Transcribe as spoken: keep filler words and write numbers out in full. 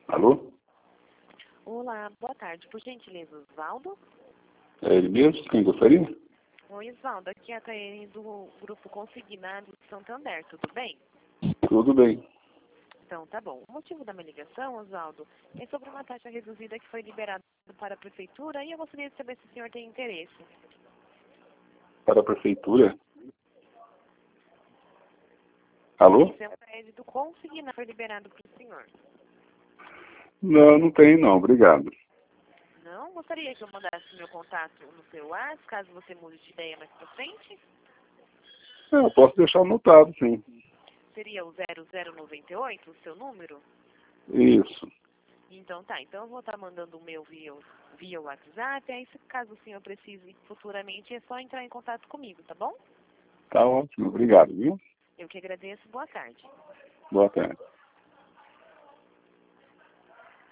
Alô? Olá, boa tarde. Por gentileza, Osvaldo? É ele mesmo? Quem gostaria? Oi, Osvaldo. Aqui é a Taiane do Grupo Consignado de Santander. Tudo bem? Tudo bem. Então, tá bom. O motivo da minha ligação, Osvaldo, é sobre uma taxa reduzida que foi liberada para a Prefeitura e eu gostaria de saber se o senhor tem interesse. Para a Prefeitura? Alô? Esse é um crédito consignado, foi liberado para o senhor. Não, não tem não, obrigado. Não? Gostaria que eu mandasse meu contato no seu WhatsApp, caso você mude de ideia mais para frente? É, eu posso deixar anotado, sim. Seria o zero zero nove oito, o seu número? Isso. Então tá, então eu vou estar mandando o meu via, via WhatsApp, aí se caso o senhor precise futuramente é só entrar em contato comigo, tá bom? Tá ótimo, obrigado, viu? Eu que agradeço, boa tarde. Boa tarde.